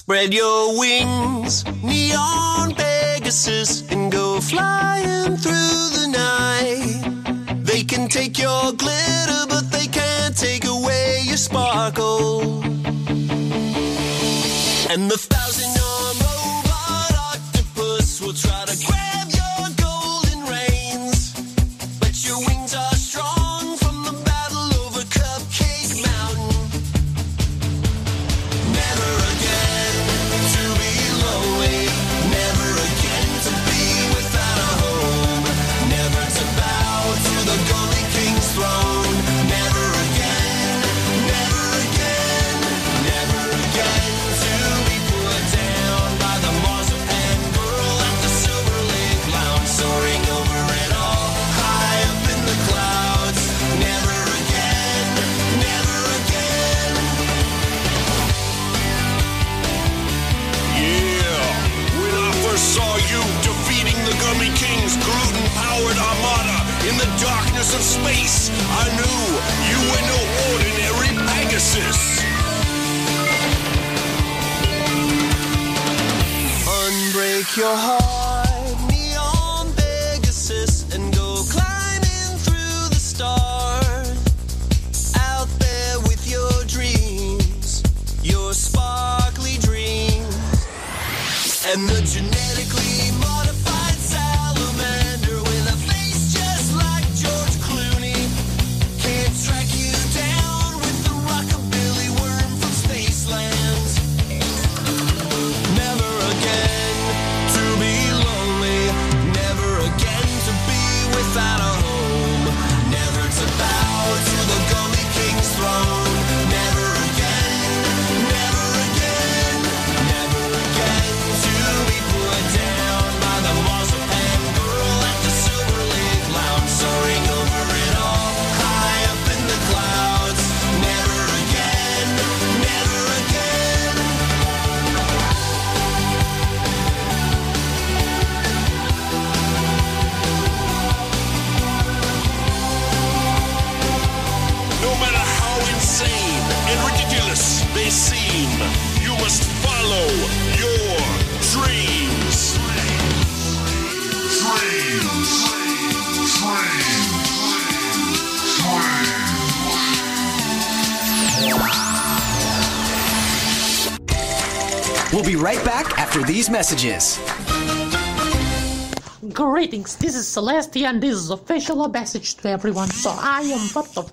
Spread your wings, neon Pegasus, and go flying through the night. They can take your glitter, but they can't take away your sparkle. And the thousand-armed robot octopus will try to grab your golden reins, but your wings are strong from the battle over Cupcake Mountain. Never again to be lonely, never again to be without a home, never to bow to the Gully King's throne. Never again, never again, never again to be put down by the marzipan girl at the Silver Lake Lounge, soaring over it all, high up in the clouds. Never again, never again. Yeah, when I first saw you defeating the Gummy King's gluten-powered armada in the darkness of space, I knew you were no ordinary Pegasus. Unbreak your heart, neon Pegasus, and go climbing through the stars. Out there with your dreams, your sparkly dreams. And the genetically modified salamander with a face just like George Clooney can't track you down with the rockabilly worm from Spaceland. Never again to be lonely, never again to be without a home, never to bow to the Gummy King's throne. Never again, never again, never again to be put down by the marzipan girl at the Silver Lake Lounge, soaring over it all, high up in the clouds. Never again, never again. No matter how insane and ridiculous they seem, you must follow your dreams. We'll be right back after these messages. Greetings, this is Celestia and this is official message to everyone. So I am part of